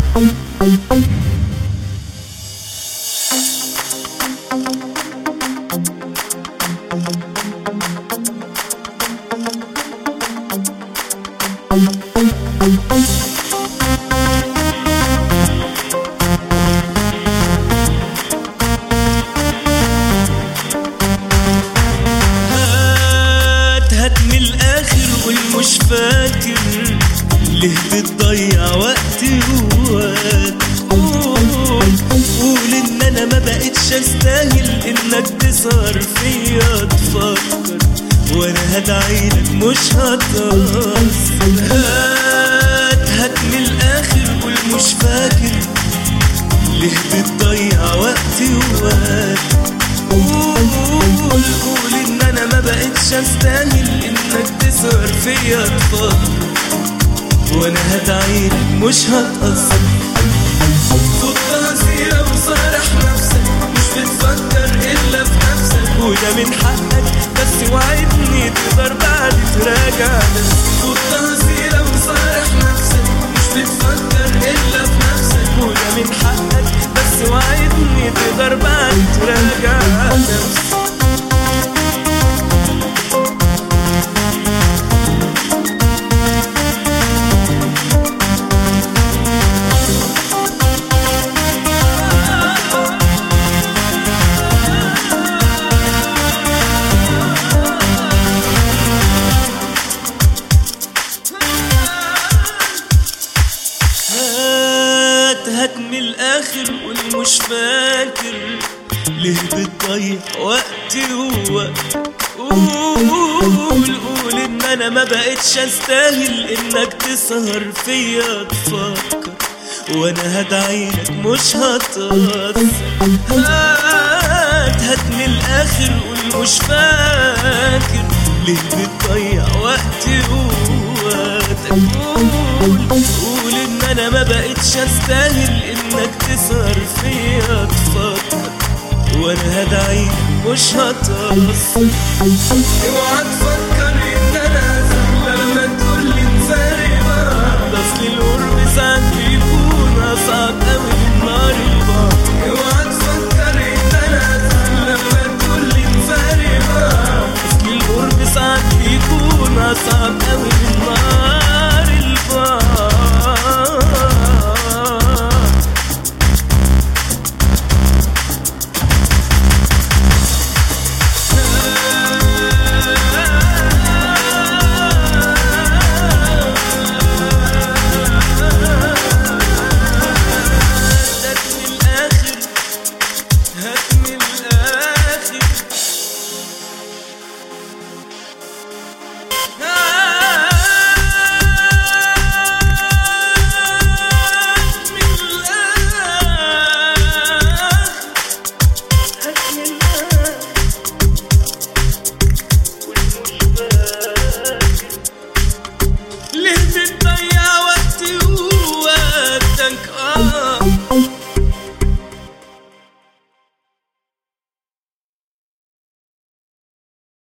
هات من الاخر قول مش فاكر ليه بتضيع وقتي جواك. قول ان انا ما بقتش استاهل انك تسهر فيا تفكر، وانا هدعيلك مش هتأثر. هات من الاخر قول مش فاكر ليه بتضيع وقتي جواك. قول ان انا ما بقتش استاهل انك تسهر فيا تفكر، وانا هدعيلك مش هتأثر. خدها سيرة وصارح نفسك، مش بتفكر الا في نفسك، وده من حقك بس وعدني تقدر بعد تراجع نفسك. خدها سيرة وصارح نفسك، مش بتفكر الا في نفسك، وده من حقك بس وعدني تقدر بعد تراجع نفسك. هات من الاخر قول مش فاكر ليه بتضيع وقتي جواك. قول ان انا ما بقتش استاهل انك تسهر فيا تفكر، وانا هدعيلك مش هتأثر. هات من الاخر قول مش فاكر ليه بتضيع وقتي جواك. قول ان انا ما بقتش استاهل انك تسهر فيا تفكر، وانا هدعيلك مش هتأثر. اوعى تفكر ان انا اسهل لما تقولي نفارق بعض، اصل القرب ساعات بيكون اصعب اوي من نار البعد. اوعى تفكر ان انا اسهل لما تقولي نفارق بعض، اصل القرب ساعات بيكون اصعب اوي من نار البعد. هات من